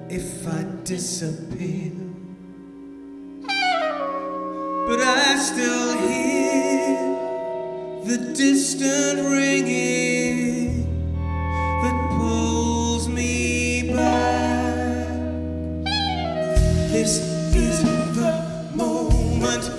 if I disappear, but I still hear the distant ringing that pulls me back. This is the moment